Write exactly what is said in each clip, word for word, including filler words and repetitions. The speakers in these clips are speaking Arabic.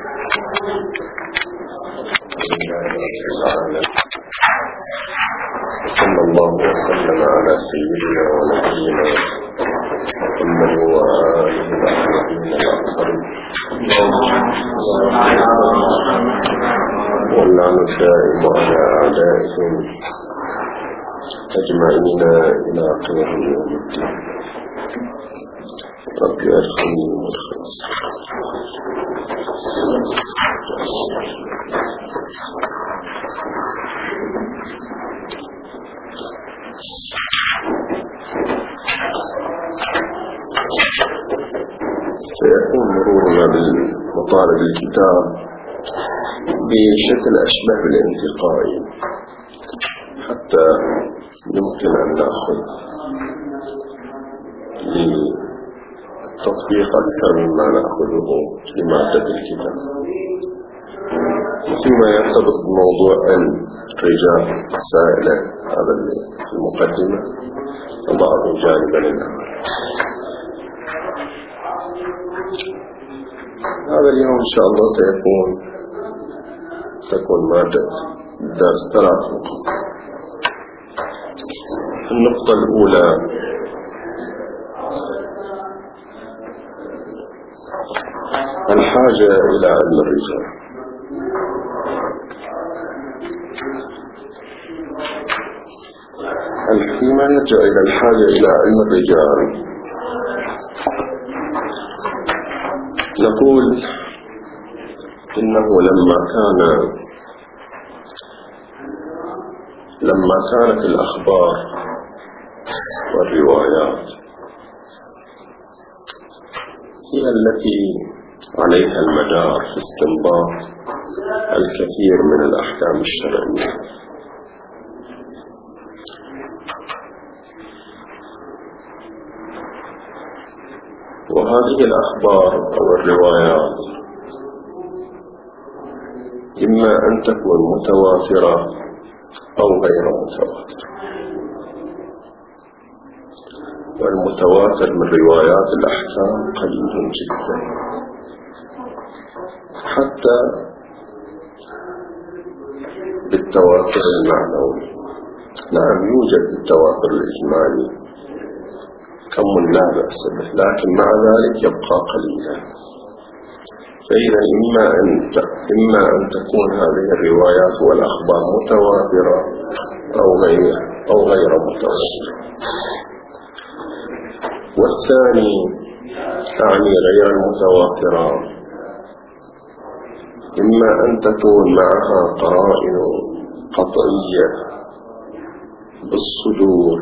صلى الله وسلم على سيدنا ونبينا محمد وآله الأطهرين واللعنة الدائم على أعدائهم أجمعين إلى قيام يوم الدين. رب أدخلني مدخل سيكون مرورنا بالمطالب الكتاب بشكل أشبه بالانتقائي حتى يمكن أن نأخذ للتطبيق أكثر مما نأخذه لمادة الكتاب. فيما يرتبط بموضوع الرجال مسائل هذا المقدمة وضعه جانبا الآخر. هذا اليوم إن شاء الله سيكون تكون مادة درس ثلاث نقاط. النقطة الأولى الحاجة إلى علم الرجال. فيما يرجع إلى الحاجة إلى علم الرجال نقول إنه لما كان لما كانت الأخبار والروايات هي التي عليها المدار في استنباط الكثير من الأحكام الشرعية، وهذه الأخبار أو الروايات إما أن تكون متواترة أو غير متواترة، والمتواتر من روايات الأحكام قليل جدا، حتى بالتواتر المعنوي. نعم يوجد بالتواتر الإجمالي كم لا بأس به، لكن مع ذلك يبقى قليلا. فإذا إما أن إما أن تكون هذه الروايات والأخبار متواترة أو غير أو غير متواترة. والثاني أعني غير المتواترة إما أن تكون معها قرائن قطعية بالصدور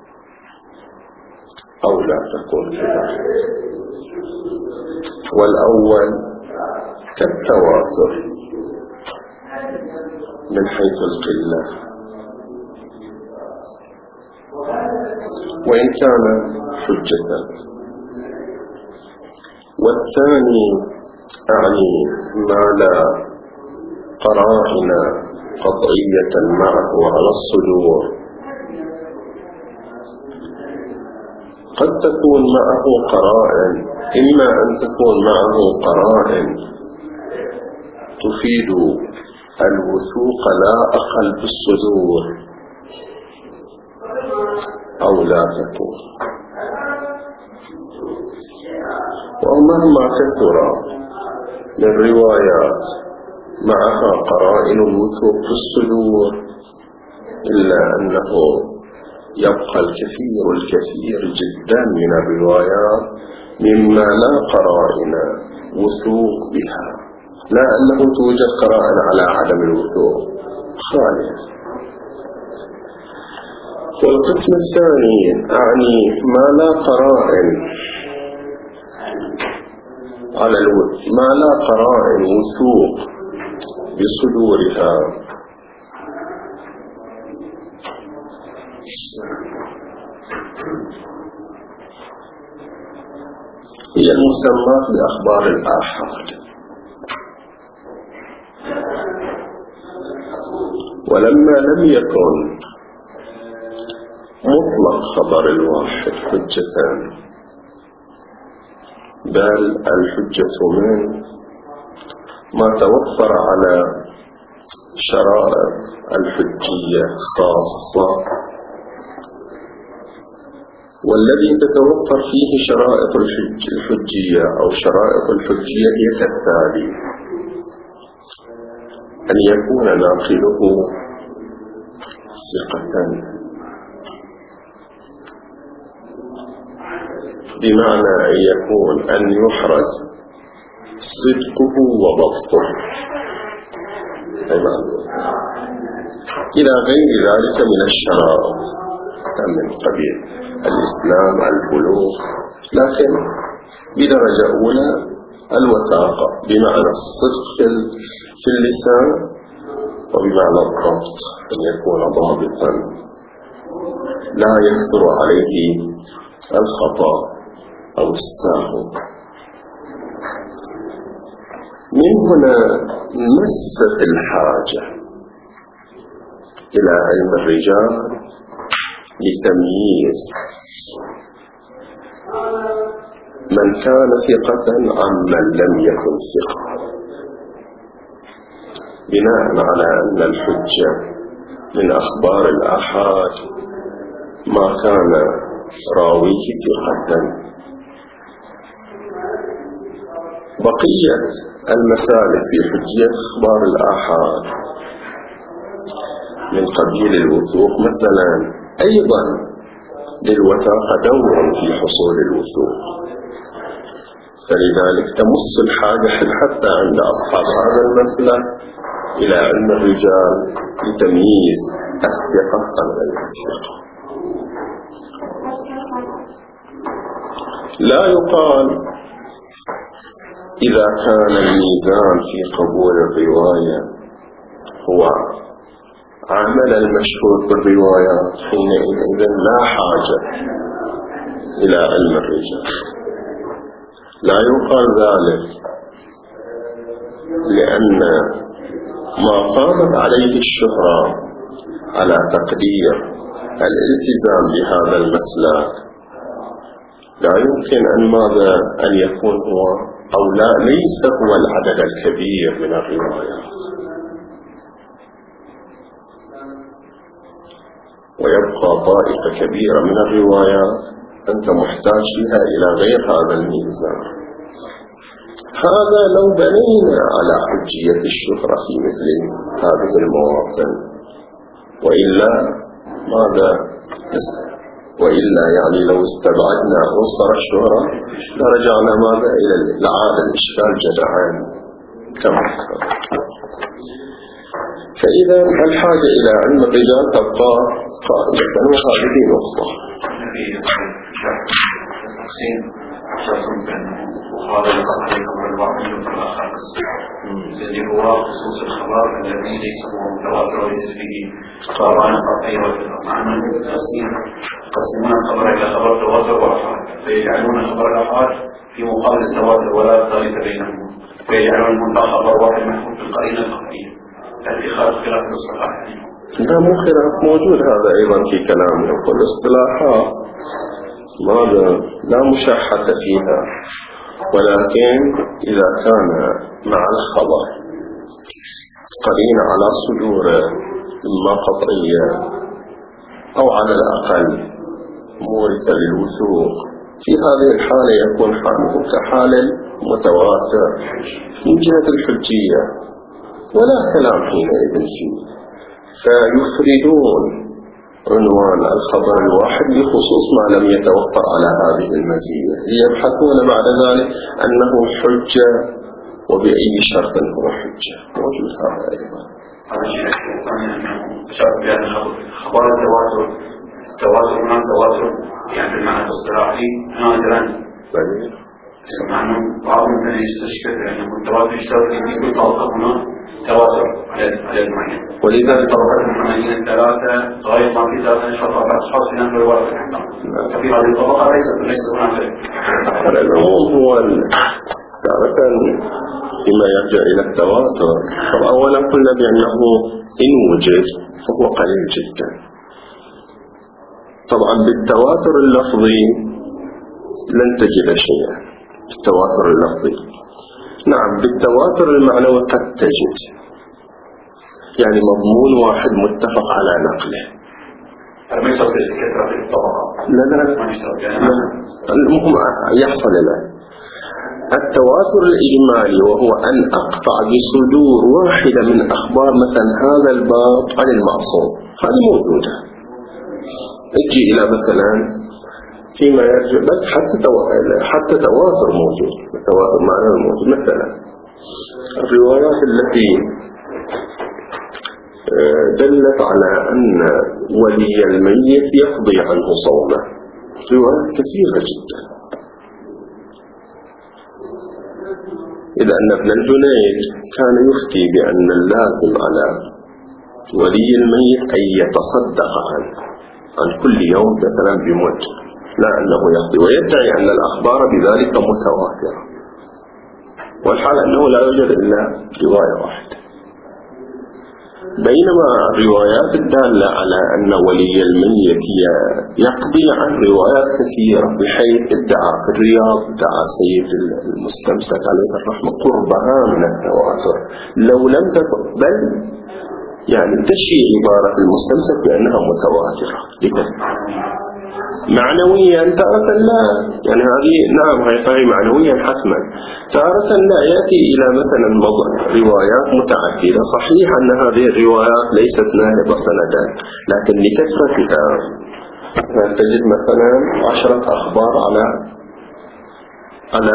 أو لا تكون كذلك. والأول كالتواتر من حيث القلة، وإن كان حجة. والثاني أعني ما لا قرائن قطعية معه على الصدور، قد تكون معه قرائن، إما أن تكون معه قرائن تفيد الوثوق لا أقل بالصدور أو لا تكون. ومهما كثر من روايات معها قرائن الوثوق في الصدور إلا أنه يبقى الكثير الكثير جدا من الروايات مما لا قرائن وثوق بها، لا أنه توجد قرائن على عدم الوثوق خالص. والقسم الثاني أعني ما لا قرائن على الوثوق، ما لا قرائن وثوق بصدورها، هي المسمات بأخبار الآحاد. ولما لم يكن مطلق خبر الواحد حجة، بل الحجة من ما توفر على شرائط الحجية خاصة، والذي تتوفر فيه شرائط الحجية أو شرائط الحجية هي كالتالي: أن يكون ناقله ثقة، بمعنى أن يكون أن يحرز صدقه وضبطه، إلى غير ذلك من الشرائط من قبيل الإسلام البلوغ. لكن بدرجة أولى الوثاقة، بمعنى الصدق في اللسان، وبمعنى الضبط، أن يكون ضابطا لا يكثر عليه الخطأ أو السهو. من هنا مست الحاجة إلى علم الرجال لتمييز من كان ثقة عمن لم يكن ثقة، بناء على أن الحجة من أخبار الآحاد ما كان راويه ثقة. بقية المسالك في حجية أخبار الآحاد من قبيل الوثوق مثلا أيضا للوثاقة دور في حصول الوثوق، فلذلك تمس الحاجة حتى عند أصحاب هذا المسلك إلى علم الرجال لتمييز الثقة عن غير الثقة. لا يقال إذا كان الميزان في قبول الرواية هو عمل المشهور بالروايات حينئذ لا حاجة إلى علم الرجال. لا يقال ذلك، لأن ما قامت عليه الشهرة على تقدير الالتزام بهذا المسلك لا يمكن أن ماذا أن يكون هو أو لا ليس هو العدد الكبير من الروايات، ويبقى طائفة كبيرة من الروايات أنت محتاج فيها إلى غير هذا الميزان. هذا لو بنينا على حجية الشهرة في مثل هذه المواطن، وإلا ماذا وإلا يعني لو استبعدنا عنصر الشهرة لرجعنا ماذا إلى العادة الإشكال جدعان كما كان. فإذا الحاجة إلى علم الرجال تبقى قائمة، وهذه نقطة. الذي هو خصوص الخبر الذي ليس هو متواتر وليس فيه قرآن قطعي ومعنى تفسير. يقسمون الخبر إلى خبر تواتر وآحاد، فيجعلون خبر الآحاد في مقابل التواتر ولا ثالث بينهم، فيجعلون المنطقة خبر واحد محفوظ بالقرينة الخفية لاتخاذ خلاف الصحاح. لا مو خلاف موجود، هذا أيضا في كلامهم، والاصطلاحات ماذا لا مشاحة فيها، ولكن إذا كان مع الخبر قرين على صدوره إما قطعية أو على الأقل مورثة للوثوق، في هذه الحالة يكون حاله كحال المتواتر من جهة الحجية ولا كلام حينئذ فيه، فيفردون عنوان الخبر الواحد بخصوص ما لم يتوفر على هذه المزية، ليبحثون بعد ذلك أنه حجة وبأي شرط هو حجة. موجود هذا أيضا. خبر التواتر التواتر هنا تواتر يعني بالمعنى الاصطلاحي نادرا، معنى بعض من يستشكل لأنه التواتر يشترك في كل طبقة هنا تواتر عدد معين، ولذلك طبقات المحمدين الثلاثة غاية ما في ثلاثة شطرات أشخاص في نفس الوقت، ففي هذه الطبقة ليس هناك. العموم هو تارة فيما يرجع إلى التواتر. أولا قلنا بأنه إن وجد فهو قليل جدا. طبعا بالتواتر اللفظي لن تجد شيئا، التواتر اللفظي، نعم، بالتواتر المعنوي قد تجد يعني مضمون واحد متفق على نقله. ما يصير الكثرة في الطبقة. لا لا لا، المهم يحصل له التواتر الإجمالي، وهو أن أقطع بصدور واحدة من أخبار مثلا هذا الباب عن المعصوم، هذه موجودة. اجي إلى مثلا فيما يرجع بل حتى حتى تواتر موجود، تواتر معنوي موجود. مثلا الروايات التي دلت على أن ولي الميت يقضي عنه صومه، روايات كثيرة جدا. إذا أن ابن الجنيد كان يفتي بأن اللازم على ولي الميت أن يتصدق عنه عن كل يوم مثلا بمد، لا أنه يقضي، ويدعي أن الأخبار بذلك متواترة، والحال أنه لا يوجد إلا رواية واحدة. بينما الروايات الدالة على أن ولي الميت يقضي عن روايات كثيرة، بحيث ادعى في الرياض ادعى سيد المستمسك عليه الرحمة قربها من التواتر لو لم تقبل، يعني تشيع عبارة المستمسك بأنها متواترة معنويا، تارة لا، يعني هذه نعم هي معنويا حتما، تارة لا يأتي إلى مثلا روايات متعددة. صحيح أن هذه الروايات ليست ناهضة سندا، لكن لكثرتها تجد مثلا عشرة أخبار على على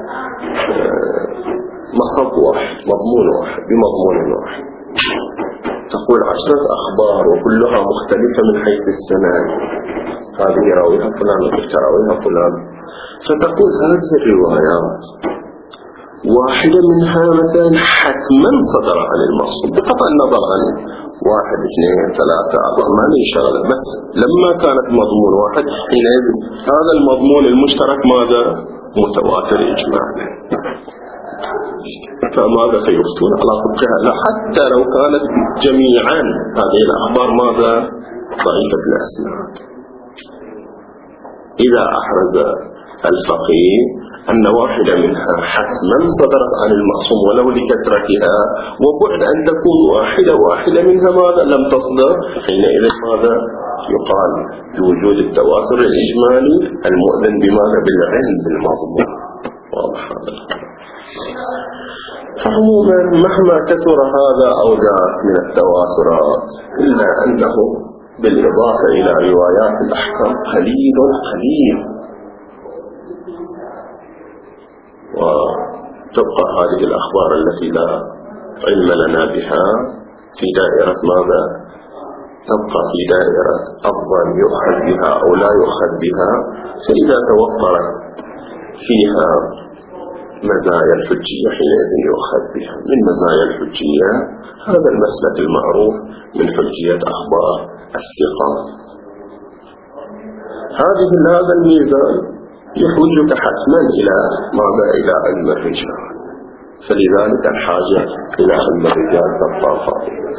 مصب واحد، مضمون واحد بمضمون واحد، تقول عشرة أخبار وكلها مختلفة من حيث السند، هذه راويها فلان وتلك راويها فلان، فتقول هذه الروايات واحدة منها مثلا حتما صدر عن المعصوم بقطع النظر عن واحد اثنين ثلاثة أربعة، ما لي شغلة، بس لما كانت مضمون واحد حينئذ هذا المضمون المشترك ماذا؟ متواتر إجماعا. فماذا سيفتون على طبقها؟ لا، حتى لو كانت جميعا هذه الأخبار ماذا؟ ضعيفة الأسناد. إذا أحرز الفقيه أن واحدة منها حتما صدرت عن المعصوم ولو لكثرتها، وبعد أن تكون واحدة واحدة منها ماذا؟ لم تصدر، حينئذ ماذا؟ يقال بوجود التواتر الإجمالي المؤذن بماذا؟ بالعلم بالمضمون. واضح هذا. فعموما مهما كثر هذا أو ذاك من التواترات، إلا أنه بالإضافة إلى روايات الأحكام قليل قليل، وتبقى هذه الأخبار التي لا علم لنا بها في دائرة ماذا؟ تبقى في دائرة أفضل يؤخذ بها أو لا يؤخذ بها. فإذا توفرت فيها مزايا الحجية حينئذ يؤخذ بها. من مزايا الحجية هذا المسلك المعروف من حجية أخبار الثقات. هذه هذا الميزان يحوجك حتما إلى ماذا؟ إلى علم الرجال، فلذلك الحاجة إلى علم الرجال تبقى فاضلة.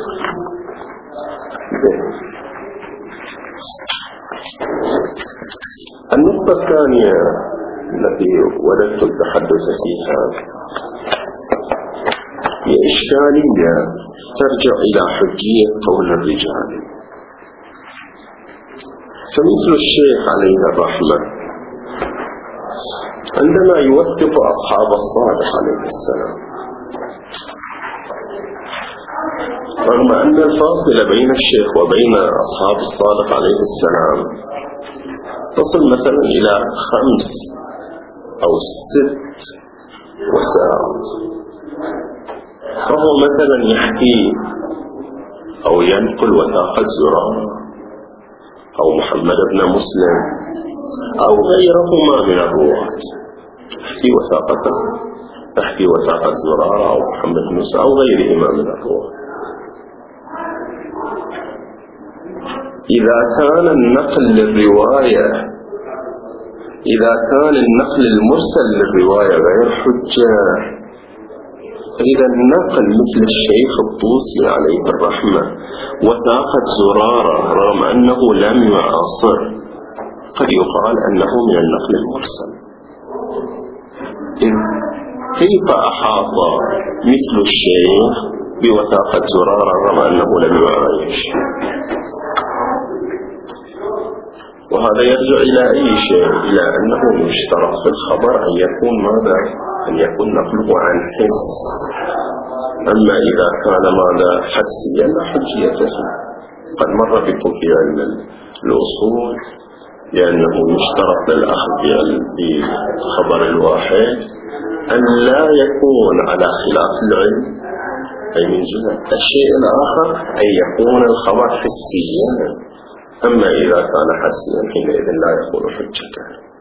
النقطة الثانية التي وددت التحدث فيها هي إشكالية ترجع إلى حجية قول الرجال. فمثل الشيخ عليه الرحمة عندما يوثق أصحاب الصادق عليه السلام، رغم أن الفاصل بين الشيخ وبين أصحاب الصادق عليه السلام تصل مثلا إلى خمس أو ست وسائط، فهو مثلا يحكي أو ينقل وثاقة زرارة أو محمد بن مسلم أو غيرهما من الرواة، يحكي وثاقته، يحكي وثاقة زرارة أو محمد بن مسلم أو غيرهما من الرواة. إذا كان النقل للرواية إذا كان النقل المرسل للرواية غير حجة، إذا النقل مثل الشيخ الطوسي عليه الرحمة وثاقة زرارة رغم أنه لم يعاصر قد يقال أنه من النقل المرسل، إذ كيف أحاط مثل الشيخ بوثاقة زرارة رغم أنه لم يعايش؟ وهذا يرجع إلى أي شيء؟ إلى أنه يشترط في الخبر أن يكون ماذا؟ أن يكون نقله عن حس. أما إذا كان ماذا حسيا لا حجية فيه. قد مر بكم في علم الأصول لأنه يشترط للأخذ بخبر الواحد أن لا يكون على خلاف العلم، أي من جهة الشيء الآخر أن يكون الخبر حسيا. أما إذا كان حسيا حينئذ لا يكون حجة.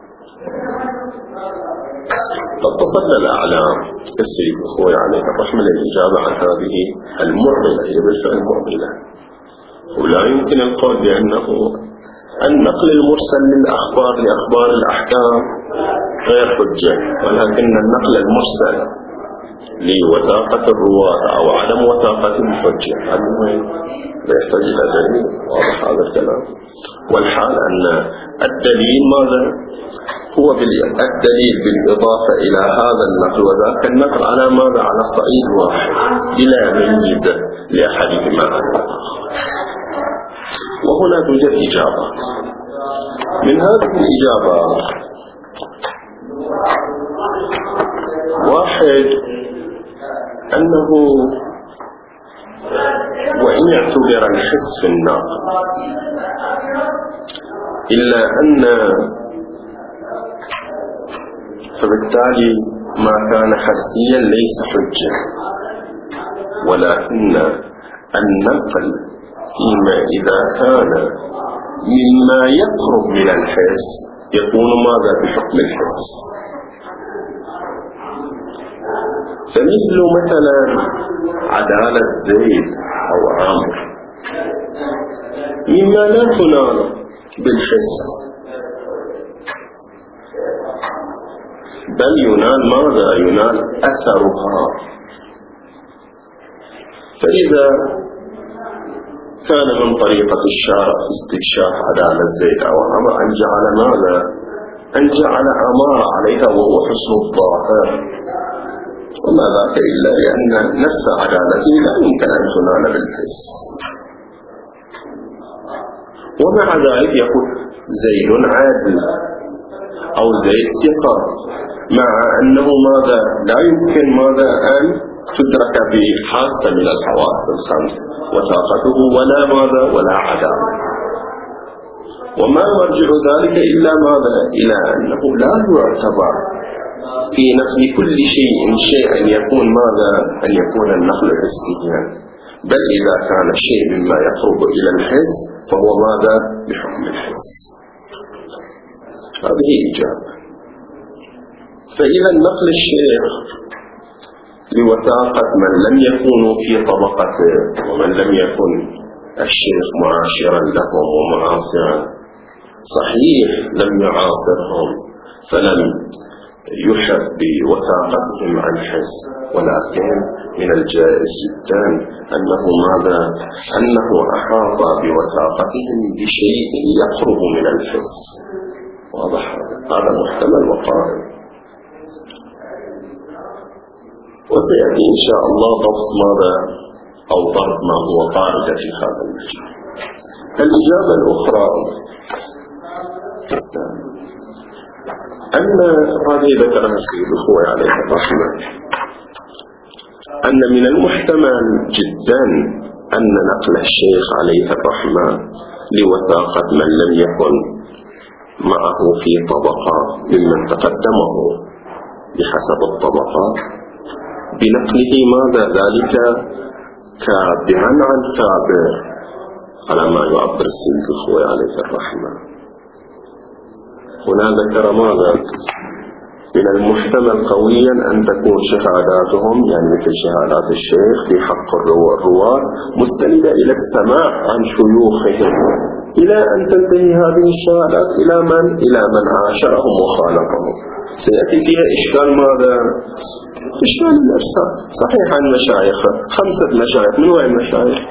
قد تصل الأعلام تسري بأخوي عليه الرحمة للإجابة عن هذه المعضلة، هي بالفعل معضلة، ولا يمكن القول بأنه النقل المرسل للأخبار لأخبار الأحكام غير حجة، ولكن النقل المرسل لوثاقة الرواة أو عدم وثاقته حجة. هذا لا يحتاج إلى دليل، واضح هذا الكلام. والحال أن الدليل ماذا؟ هو الدليل بالإضافة إلى هذا النقل وذاك النقل على ماذا؟ على صعيد واحد بلا ميزة لأحدهما عن الآخر. وهنا توجد إجابات. من هذه الإجابات واحد أنه وإن اعتبر الحس في الناقل إلا أن فبالتالي ما كان حسيا ليس حجة، ولكن النقل فيما إذا كان مما يقرب من الحس يكون ماذا؟ بحكم الحس. فمثل مثلا عدالة زيد أو عامر مما لا تنال بالحس بل ينال ماذا؟ ينال أثرها. فإذا كان من طريقة الشارع استكشاف عدالة زيد أو عامر أن جعل ماذا؟ أن جعل أمارة عليها وهو حسن الظاهر، وما ذاك إلا لأن نفس عدالته لا يمكن أن تنال بالحس. ومع ذلك يقول زيد عادل أو زيد ثقة، مع أنه ماذا؟ لا يمكن ماذا؟ أن تدرك بحاسة من الحواس الخمس وثاقته ولا ماذا؟ ولا عدالة. وما مرجع ذلك إلا ماذا؟ إلى أنه لا يعتبر في نفي كل شيء شيء أن يكون ماذا؟ أن يكون النقل حسيا، بل إذا كان الشيء مما يقرب إلى الحس فهو ماذا؟ بحكم الحس. هذه إجابة. فإذا نقل الشيخ لوثاقة من لم يكونوا في طبقته ومن لم يكن الشيخ معاشرا لهم ومعاصرا، صحيح لم يعاصرهم فلم يحف بوثاقتهم عن حس، ولكن من الجائز جدا أنه ماذا؟ أنه أحاط بوثاقتهم بشيء يقرب من الحس. واضح؟ هذا محتمل وقائم. وسيأتي إن شاء الله ضبط ماذا أو ضرب ما هو طارد في هذا المجال. الإجابة الأخرى أن هذه ذكرها السيد الخوي عليه الرحمة، أن من المحتمل جدا أن نقل الشيخ عليه الرحمة لوثاقة من لم يكن معه في طبقة ممن تقدمه بحسب الطبقة بنقله ماذا؟ ذلك كابعا عن كابر على ما يعبر السيد الخوي عليه الرحمة. هنا ذكر ماذا؟ من المحتمل قويا أن تكون شهاداتهم يعني مثل شهادات الشيخ في حق الرواة مستندة إلى السماع عن شيوخهم، إلى أن تنتهي هذه الشهادات إلى من؟ إلى من عاشرهم وخالقهم. سيأتي فيها إشكال ماذا؟ إشكال الإرسال. صحيح عن مشايخ خمسة مشايخ، من وين مشايخ؟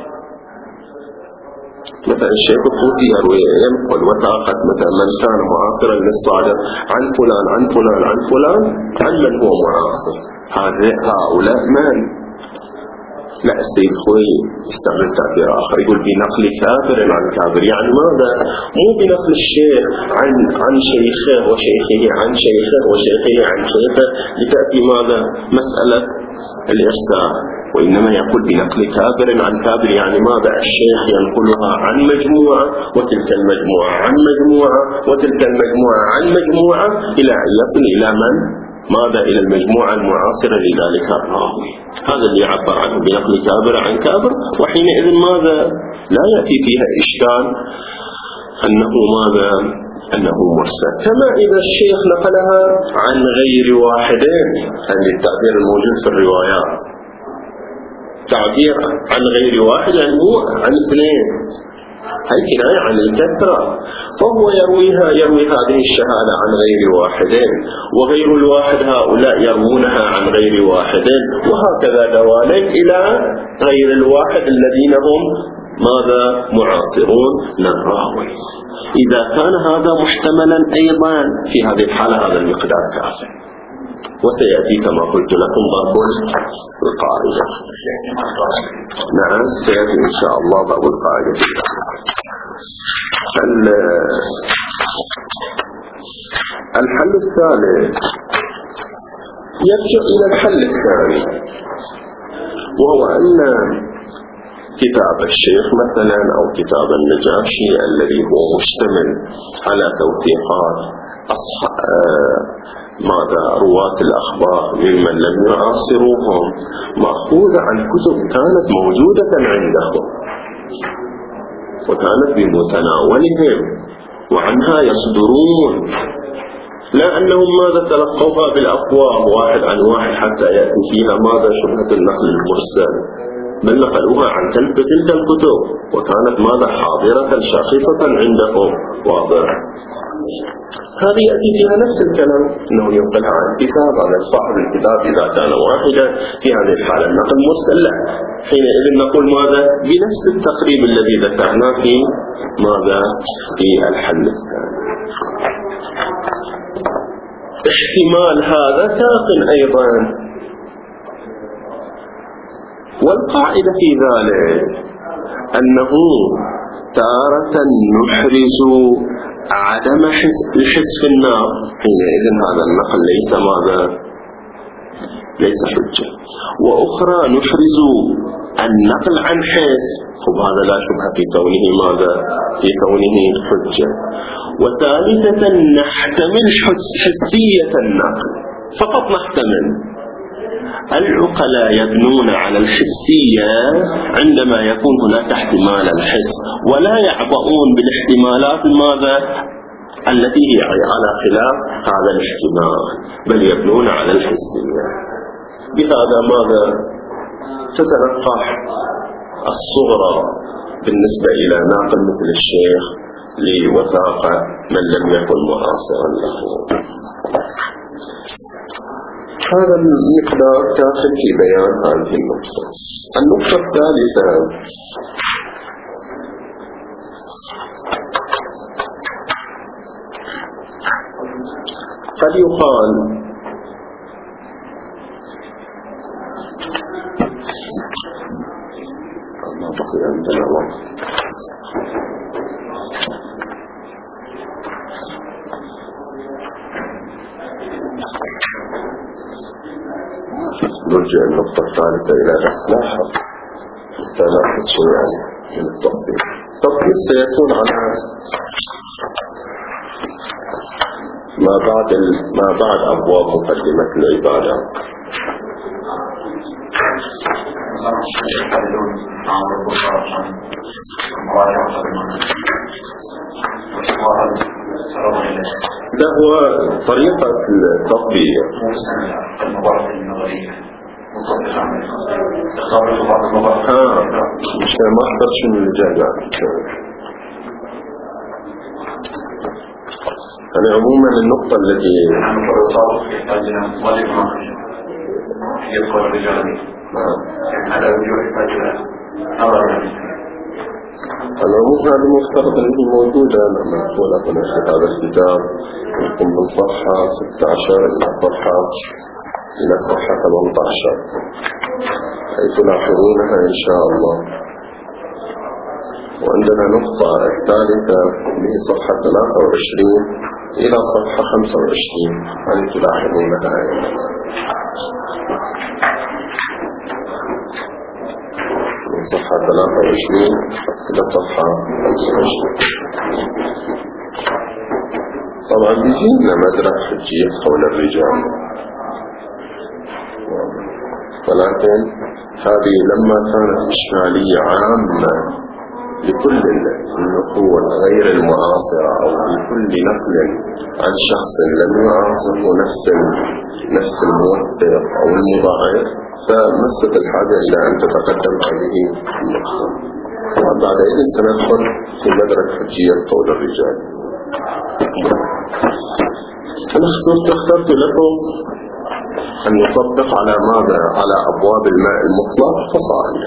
مثلا الشيخ الطوسي يروي ينقل وثاقة مثلا من كان معاصرا للصادق عن فلان عن فلان عن فلان عن من هو معاصر، هؤلاء من؟ لا، السيد خوي يستعمل تعبير آخر، يقول بنقل كابر عن كابر. يعني ماذا؟ مو بنقل الشيخ عن عن شيخه وشيخه عن شيخه وشيخه عن شيخه لتأتي ماذا؟ مسألة الإرسال، وإنما يقول بنقل كابر عن كابر. يعني ماذا؟ الشيخ ينقلها عن مجموعة، وتلك المجموعة عن مجموعة، وتلك المجموعة عن مجموعة، إلى أن يصل إلى من؟ ماذا؟ إلى المجموعة المعاصرة لذلك الراوي. هذا اللي يعبر عنه بنقل كابر عن كابر. وحينئذ ماذا؟ لا يأتي فيها إشكال أنه ماذا؟ أنه مرسل. كما إذا الشيخ نقلها عن غير واحدين، هذا التعبير الموجود في الروايات، تعبير عن غير واحد يعني هو عن اثنين، هي كناية عن الكثرة. فهو يرويها يروي هذه الشهادة عن غير واحدين، وغير الواحد هؤلاء يروونها عن غير واحدين، وهكذا دوالين إلى غير الواحد الذين هم ماذا؟ معاصرون للراوي. إذا كان هذا محتملا أيضا في هذه الحالة هذا المقدار كافي. وسيأتي كما قلت لكم باب القاعدة. نعم سيأتي إن شاء الله باب القاعدة. الحل الثالث يرجع إلى الحل الثاني، وهو أن كتاب الشيخ مثلا أو كتاب النجاشي الذي هو مشتمل على توثيقات أصحاب ماذا؟ رواة الأخبار ممن لم يعاصروهم، مأخوذة عن كتب كانت موجودة عندهم وكانت بمتناولهم وعنها يصدرون، لا أنهم ماذا؟ تلقوها بالأفواه واحد عن واحد حتى يأتي فيها ماذا؟ شبهة النقل المرسل، بل نقلوها عن تلك الكتب وكانت ماذا؟ حاضرة شاخصة عندهم. واضح؟ هذه يأتي فيها نفس الكلام، أنه ينقلها عن كتاب عن صاحب الكتاب إذا كان واحدا. في هذه الحالة النقل مرسل له، حينئذ نقول ماذا؟ بنفس التقريب الذي ذكرنا في ماذا؟ في الحل الثاني. احتمال هذا كاف أيضا، والقاعدة في ذلك أنه تارة نحرز عدم الحس في النار، حينئذ هذا النقل ليس ماذا؟ ليس حجة. وأخرى نحرز النقل عن حس، وهذا لا شبهة في كونه ماذا؟ في كونه حجة. وثالثة نحتمل حسية النقل، فقط نحتمل. العقلاء يبنون على الحسية عندما يكون هناك احتمال الحس، ولا يعبؤون بالاحتمالات ماذا؟ التي هي على خلاف هذا الاحتمال، بل يبنون على الحسية. بهذا ماذا؟ تتلقح الصغرى بالنسبة إلى ناقل مثل الشيخ لوثاقة من لم يكن معاصرا له. هذا المقدار كاف في بيان هذه النقطة. النقطة الثالثة قد يقال ما بقي عندنا وقت. نرجع النقطة الثالثة إلى الإصلاح استناحة شيئا من التطبيق. التطبيق سيكون على ما بعد ما بعد أبواب مقدمة العبادة. ده هو طريقة التطبيق. اه مش ما احضرش من الجامعة. أنا عموما النقطة التي يذكر الرجال هذا الوجوه يحتاج إلى نظر. العموم هذه مفترض أنه موجودة لما تقول أقول في هذا الكتاب يكون من صفحة ستة عشر إلى صفحة إلى صفحة ثمانية عشر حيث تلاحظونها إن شاء الله. وعندنا نقطة الثالثة من صفحة ثلاثة وعشرين إلى صفحة خمسة وعشرين حيث تلاحظونها أيضا. من صفحة ثلاثة وعشرين إلى صفحة خمسة وعشرين. طبعا بيجينا مدرك حجية قول الرجال، ولكن هذه لما كانت إشكالية عامة لكل النقول غير المعاصرة أو لكل نقل عن شخص لم يعاصره نفس نفس الموثق أو المضاعف، فمست الحاجة إلى أن تتقدم هذه النقطة. وبعدين سندخل في مدرك حجية قول الرجال. أنا اخترت لكم أن نطبق على ماذا؟ على أبواب الماء المطلق فصائل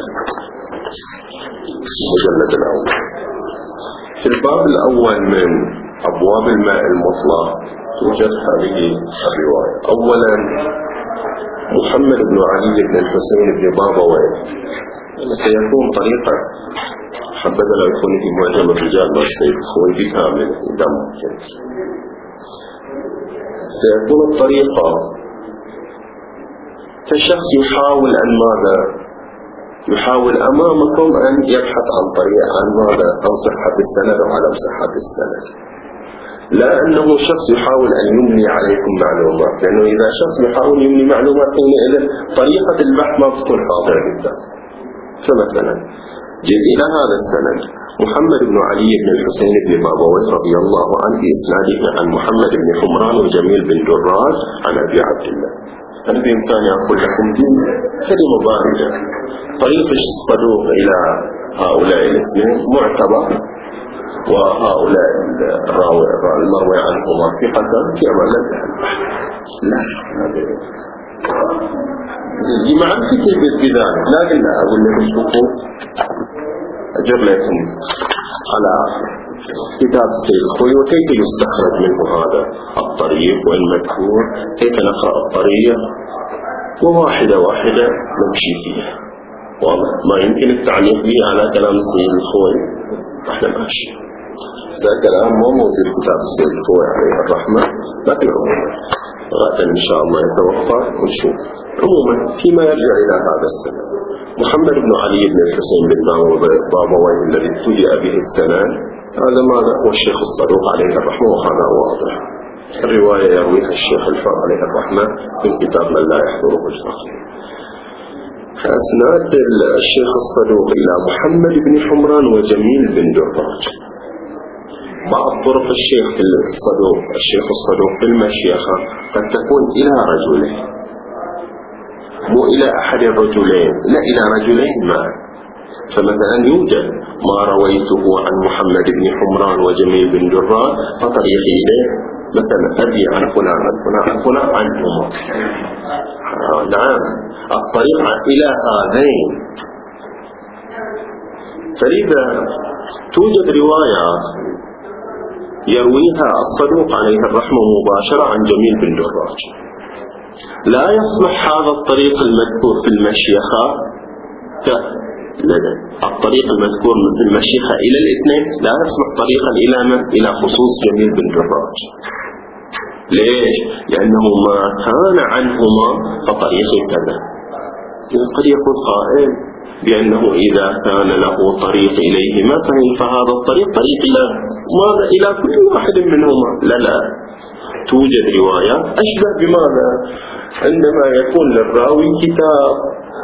المجلد الأول. في الباب الأول من أبواب الماء المطلق توجد هذه الرواية. أولا محمد بن علي بن الحسين بن بابويه، سيكون طريقة حبذا لو يكون في معجم الرجال والسيد خويدي كامل إذا ممكن. سيكون الطريقة كشخص يحاول أن ماذا؟ يحاول أمامكم أن يبحث عن طريق عن ماذا؟ عن صحة السند وعدم صحة السند. لا أنه شخص يحاول أن يملي عليكم معلومات، لأنه إذا شخص يحاول يملي معلومات حينئذ طريقة البحث ما تكون حاضرة جدا. فمثلا جئت إلى هذا السند محمد بن علي بن الحسين بن بابويه رضي الله عنه بإسناده عن محمد بن حمران وجميل بن دراج عن أبي عبد الله. أنا بإمكاني أقول لكم دي كلمة باردة. طريق الصدوق إلى هؤلاء الاثنين معتبر، وهؤلاء المروي عنهما في قدر في أمان لا هذا لمعرفتي بذلك. لكن لا أقول لكم شوفوا أجر لكم على كتاب السيد الخوي وكيف يستخرج منه هذا الطريق والمذكور، كيف نقرأ الطريق وواحدة واحدة نمشي فيها. وما يمكن التعليق به على كلام السيد الخوي احنا ماشي. هذا كلام مو موجود في كتاب السيد الخوي عليه الرحمة، لكن عموما غدا إن شاء الله يتوفى ونشوف. عموما فيما يرجع إلى هذا السنة محمد بن علي بن الحسين بن بابويه الذي ابتدأ به السنة، هذا ماذا؟ هو الشيخ الصدوق عليه الرحمة، وهذا واضح. الرواية يرويها الشيخ الفار عليه الرحمة من كتاب من لا يحضره الفقه. أسناد الشيخ الصدوق إلى محمد بن حمران وجميل بن دراج. بعض طرق الشيخ الصدوق الشيخ الصدوق في المشيخة قد تكون إلى رجلين، مو إلى أحد الرجلين، لا إلى رجلين ما. فمثلا يوجد ما رويته عن محمد بن حمران وجميل بن دراج فطريق إليه مثلا أبي عن فلان عن فلان عن فلان عنهما. آه نعم، الطريق إلى هذين. فلذا توجد روايات يرويها الصدوق عليه الرحمة مباشرة عن جميل بن دراج. لا يصلح هذا الطريق المذكور في المشيخة لدى الطريق المذكور في المشيخة إلى الاثنين، لا يصلح طريقا إلى من؟ إلى خصوص جميل بن دراج. ليش؟ لأنه ما كان عنهما فطريق كذا. قد يقول قائل بأنه إذا كان له طريق إليهما فهذا الطريق طريق إلى ماذا؟ إلى كل واحد منهما. لا لا، توجد رواية أشبه بماذا؟ عندما يكون للراوي كتاب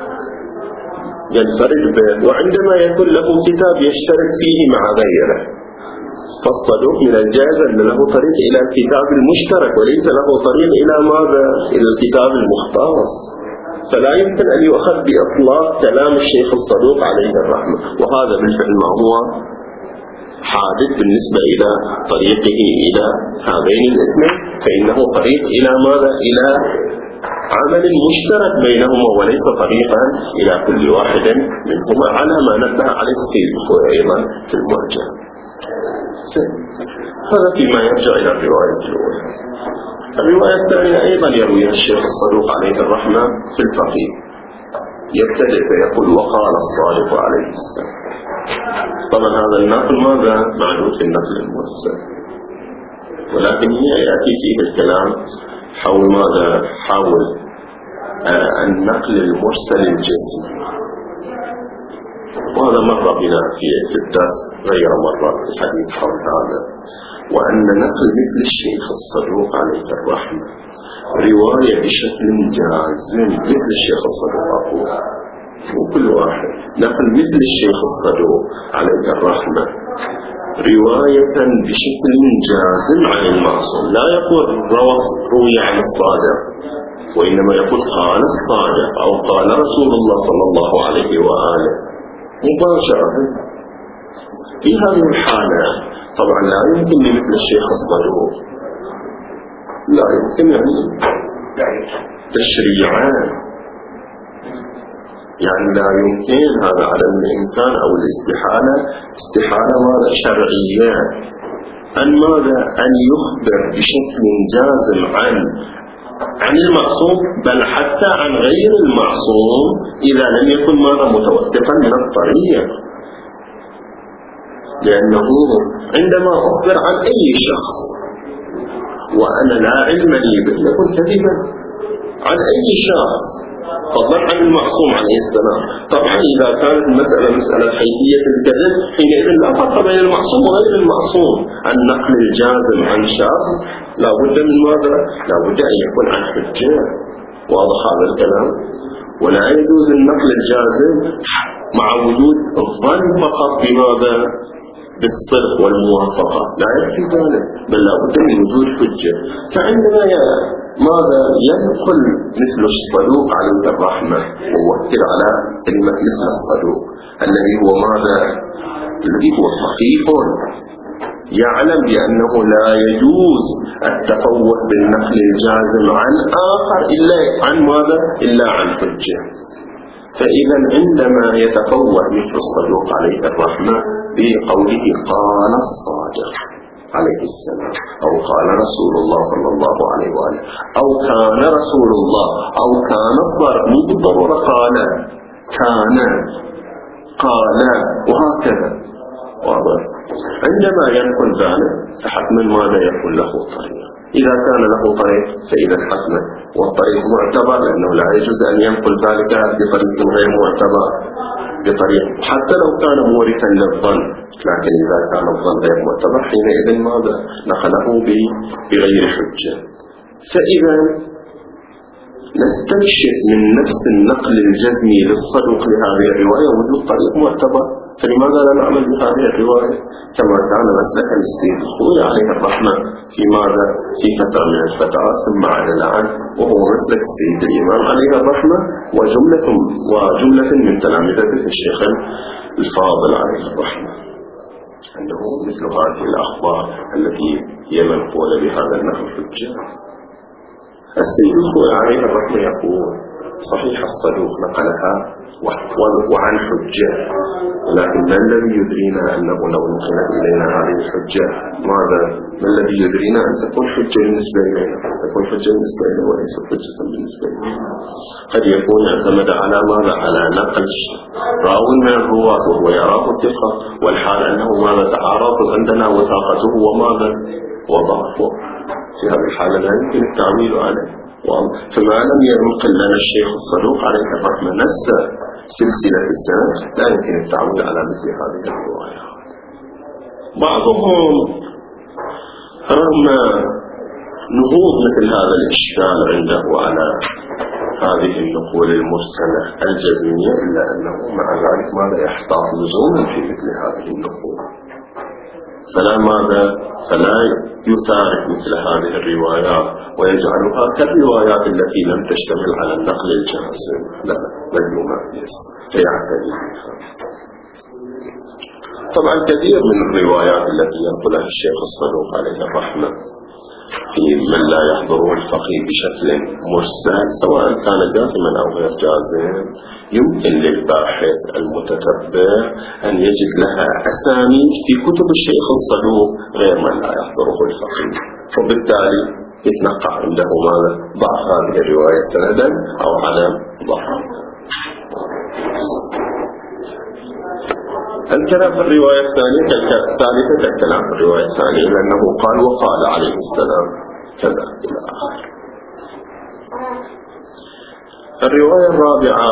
ينفرد به، وعندما يكون له كتاب يشترك فيه مع غيره. فالصدوق من الجائز أن له طريق إلى الكتاب المشترك وليس له طريق إلى ماذا؟ إلى الكتاب المختص. فلا يمكن أن يؤخذ بإطلاق كلام الشيخ الصدوق عليه الرحمة، وهذا بالفعل ما هو حادث بالنسبة إلى طريقه إلى هذين الاثنين، فإنه طريق إلى ماذا؟ إلى عمل مشترك بينهما وليس طريقا إلى كل واحد منهما، على ما نبه عليه السيد أيضا في المرجع. هذا فيما يرجع إلى الرواية الأولى. الرواية الثانية أيضا يرويها الشيخ الصدوق عليه الرحمة في الفقيه، يبتدئ فيقول وقال الصادق عليه السلام. طبعا هذا النقل ماذا معدود في النقل المرسل، ولكن يأتي فيه الكلام حول ماذا؟ حول آه النقل المرسل الجزمي، وهذا مر بنا في الدرس غير مرة في الحديث حول هذا، وأن نقل مثل الشيخ الصدوق عليه الرحمة رواية بشكل جازم مثل الشيخ الصدوق أقول وكل واحد نقل مثل الشيخ الصدوق عليه الرحمة رواية بشكل جازم عن المعصوم، لا يقول روي عن الصادق، وإنما يقول قال الصادق أو قال رسول الله صلى الله عليه وآله مباشرة. في هذه الحالة طبعا لا يمكن لمثل الشيخ الصدوق لا يمكن يعني تشريعان، يعني لا يمكن هذا عدم الإمكان أو الاستحالة، استحالة ماذا شرعية، أن ماذا أن يخبر بشكل جازم عن عن المعصوم، بل حتى عن غير المعصوم إذا لم يكن ماذا متوثقا من الطريق، لأنه عندما أخبر عن أي شخص وأنا لا علم لي به يكون كذبا عن أي شخص فضلا عن المعصوم عليه السلام. طبعا إذا كانت المسألة مسألة حيثية الكذب حينئذ لا فرق بين المعصوم وغير المعصوم. النقل الجازم عن شخص لا بد من ماذا؟ لا بد أن يكون عن حجة، واضح هذا الكلام؟ ولا يجوز النقل الجازم مع وجود الظن فقط بماذا؟ بالصدق والموافقة، لا يكفي ذلك، بل لا بد من وجود حجة. فعندما ماذا ينقل مثل الصدوق عليه الرحمة ووكل على كلمة مثل الصدوق الذي هو ماذا؟ الذي هو صحيح يعلم بأنه لا يجوز التفوه بالنقل الجازم عن آخر إلا عن ماذا؟ إلا عن حجة. فإذا عندما يتفوه مثل الصدوق عليه الرحمة بقوله قال الصادق عليه السلام أو قال رسول الله صلى الله عليه وآله أو كان رسول الله أو كان الصادق، مو بالضرورة قال كان قال وهكذا، واضح؟ عندما ينقل ذلك فحتما ماذا يكون له طريق؟ إذا كان له طريق فإذا حتما والطريق معتبر، لأنه لا يجوز أن ينقل ذلك بطريق غير معتبر بطريق حتى لو كان مورثا للظن، لكن إذا كان الظن غير معتبر حينئذ ماذا؟ نقله بغير حجة. فإذا نستكشف من نفس النقل الجزمي للصدوق لهذه الرواية وجود طريق معتبر، فلماذا لا نعمل بهذه الرواية كما كان مسلكا للسيد الخوئي عليه الرحمة في ماذا؟ في فترة من الفترات ثم على الآن، وهو مسلك السيد الإمام عليه الرحمة وجملة وجملة من تلامذته الشيخ الفاضل عليه الرحمة، أنه مثل هذه الأخبار التي هي منقولة بهذا النحو حجة. السيد الخوئي عليه الرحمة يقول صحيح الصدوق نقلها وعن حجة، ولكن ما الذي يدرينا أنه لو نقلت إلينا هذه الحجة ماذا؟ ما الذي يدرينا أن تكون حجة بالنسبة إلينا؟ تكون حجة بالنسبة إلينا وليس حجة بالنسبة إلينا. قد يكون اعتمد على ماذا؟ على نقل راوي من الرواة وهو يراه الثقة، والحال أنه ماذا؟ تعارض عندنا وثاقته وماذا؟ وضعفه. في هذه الحالة لا يمكن التعويل عليه. فما لم ينقل لنا الشيخ الصدوق عليه الرحمة نفس سلسلة السند لا يمكن التعويل على مثل هذه الروايات. بعضهم رغم نهوض مثل هذا الإشكال عنده على هذه النقول المرسلة الجزمية، إلا أنه مع ذلك ماذا؟ يحتاط لزوما في مثل هذه النقول، فلا ماذا؟ فلا يتارك مثل هذه الروايات ويجعلها كالروايات التي لم تشتمل على النقل الجازم، لا بل يميز فيعتني بها. طبعا كثير من الروايات التي ينقلها الشيخ الصدوق عليه الرحمة في من لا يحضره الفقيه بشكل مرسل سواء كان جازما أو غير جازم، يمكن للباحث المتتبع أن يجد لها أسامي في كتب الشيخ الصدوق غير من لا يحضره الفقيه، وبالتالي يتنقع عنده ماذا؟ ضعف هذه الرواية سندا أو عدم ضعف. الكلام في الرواية الثانية الثالثة كالكلام في الرواية الثانية، لأنه قال وقال عليه السلام كذا إلى آخر. الرواية الرابعة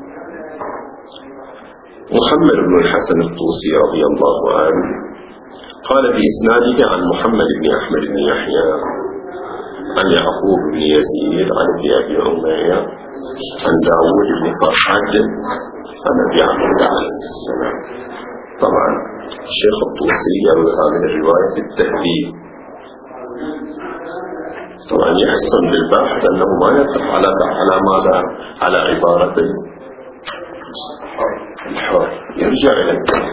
محمد بن الحسن الطوسي رضي الله عنه قال بإسناده عن محمد بن أحمد بن يحيى عن يعقوب بن يزيد عن ابن أبي عمير عن داود بن فرحاد عن أبي عمرو عليه السلام. طبعا الشيخ الطوسي يروي هذه الرواية في التهذيب. طبعا يحسن للباحث أنه ما يقف على على ماذا؟ على عبارة الحر، يرجع إلى التهذيب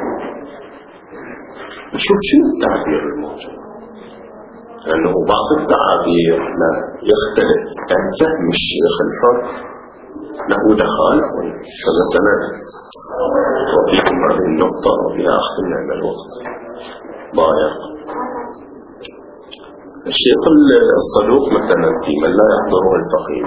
نشوف شنو التعبير الموجود، لأنه بعض التعابير لا يختلف. كان فهم الشيخ الحر له دخالة فمثلا وفيكم هذه النقطة وفيها أختم من الوقت ضايق. الشيخ الصدوق مثلا في من لا يحضره الفقيه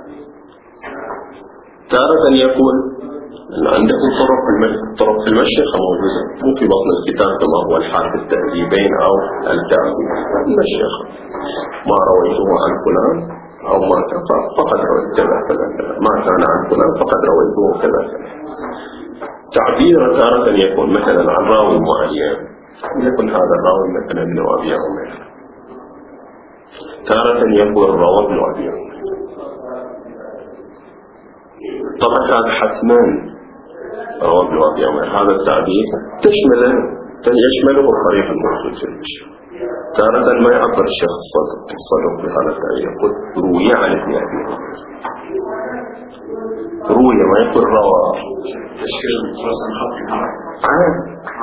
تارة يقول أن عنده طرق طرق في المشيخة موجودة، مو في بطن الكتاب كما هو الحال في التهذيبين أو الكافي. المشيخة ما رويته عن فلان أو ما فقد رويت كذا كذا كذا، ما كان عن فلان فقد رويته كذا كذا. تعبير تارة يكون مثلا عن راوي معين، يكون هذا الراوي مثلا ابن أبي عمير، تارة يكون روى ابن أبي عمير. طبعا هذا حتما روى ابن أبي عمير. هذا التعبير تشمله يشمله الطريق الموجود في المشي. تارة ما يعبر الشيخ الصدوق بهذا التعبير يقول روي عن ابن أبي عمير، روي ما يقول روى تشكيل رسم خط عن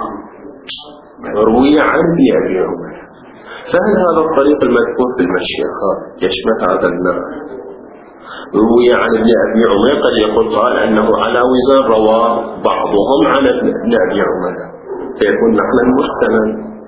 روي عن ابن أبي عمير. فهل هذا الطريق المذكور في المشيخة يشمل هذا النوع؟ روي عن ابن أبي عمير قد يقول قال أنه على وزن روى بعضهم عن ابن أبي عمير فيكون نقلا مرسلا.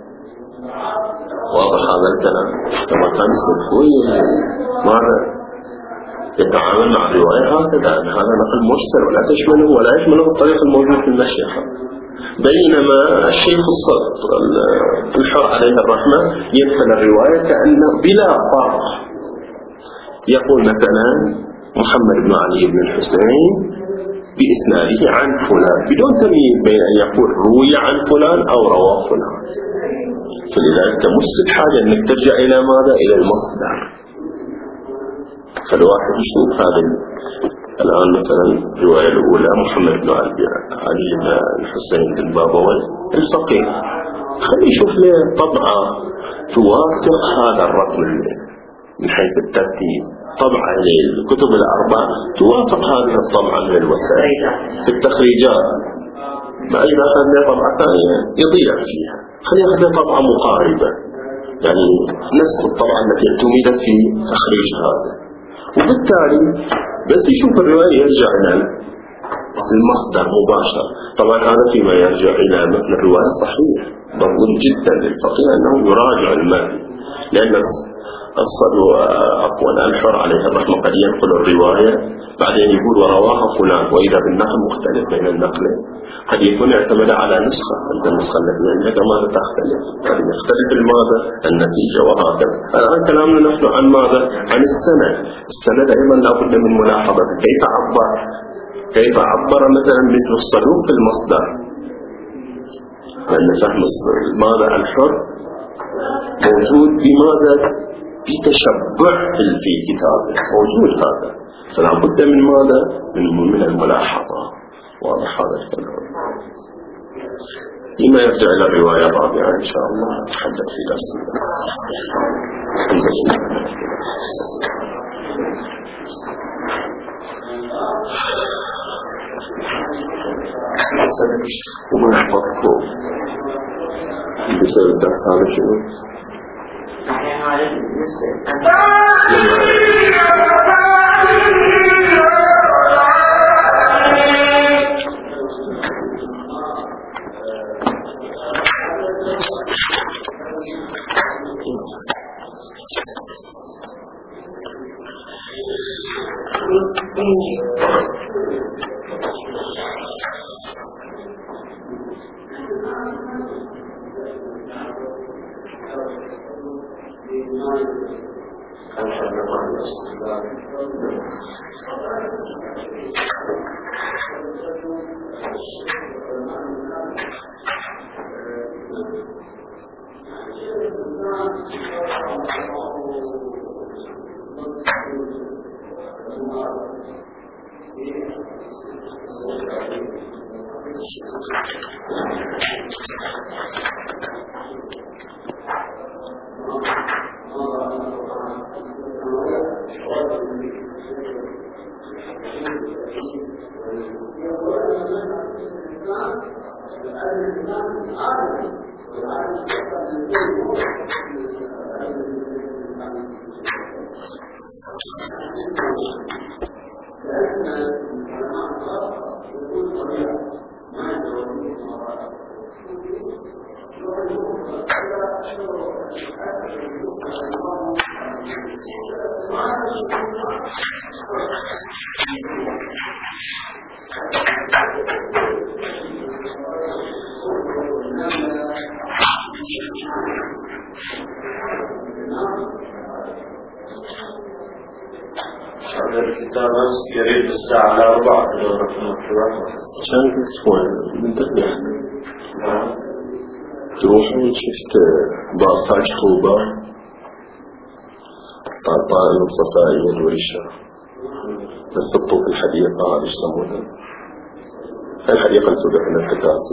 واضح هذا الكلام؟ كما كان الصفوي ماذا يتعامل مع الرواية هكذا، أن هذا نقل مرسل ولا تشمله ولا يشمله الطريق الموجود في المشيخة. بينما الشيخ الحر عليه الرحمة ينقل الرواية كأنه بلا فرق، يقول مثلا محمد بن علي بن الحسين بإسناده عن فلان بدون تمييز بين أن يقول روي عن فلان أو روى فلان. فلذلك مش الحاجة أنك ترجع إلى ماذا؟ إلى المصدر. فالواحد يشوف هذا الآن مثلا الرواية الأولى محمد بن علي بن الحسين بن بابوي الفقيه، خلي يشوف له طبعة توافق هذا الرقم من حيث الترتيب، طبعة للكتب الأربعة توافق هذه الطبعة من الوسائل في التخريجات. ما إذا أخذنا طبعة ثانية يضيع فيها، خلي أخذنا طبعة مقاربة يعني نفس الطبعة التي اعتمدت في تخريج هذا، وبالتالي بس يشوف الرواية يرجع إلى المصدر مباشر. طبعا هذا فيما يرجع إلى مثل الرواية صحيح ضروري جدا للفقيه أنه يراجع المتن، لأن الصدو عفوا الحر عليه الرحمة قد ينقل الرواية بعدين يقول ورواها فلان، وإذا بالنقل مختلف بين النقلين قد يكون اعتمد على نسخة، أنت النسخة التي عندك ماذا تختلف، قد يختلف الماذا النتيجة وهكذا. الآن كلامنا نحن عن ماذا؟ عن السند. السند أيضا لابد من ملاحظة كيف عبر كيف عبر مثلا مثل الصدوق في المصدر، لأن فهم ماذا الحر موجود بماذا بتشبع في كتابه موجود هذا، فلا بد من ماذا؟ من من الملاحظة. واضح هذا الكلام. لما يرجع إلى الرواية الرابعة إن شاء الله نتحدث في درس وما يحفظكم بسبب الدرس هذا شنو؟ Thank you. الكتاب يريد الساعة على أربعة كان أسبوع من تربية تروحون شفت باصاج خوبة طالبان الصفائي والورشة بس الطوق الحديقة هذه يسمونها هاي الحديقة اللي توقع عند التكاسي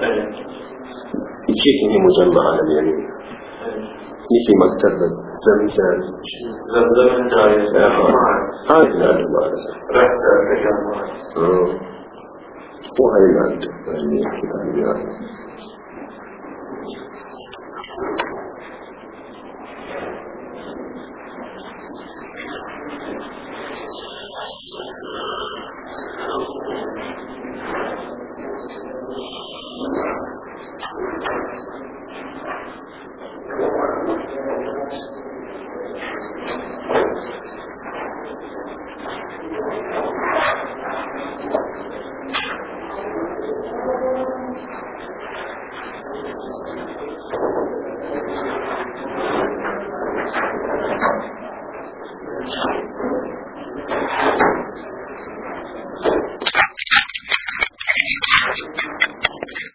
يجيك إني مجمع على اليمين يجي مكتبة زمزم زمزم جاي هاي الآن رأسة تجمع وهاي الآن يعني كتابي Thank you.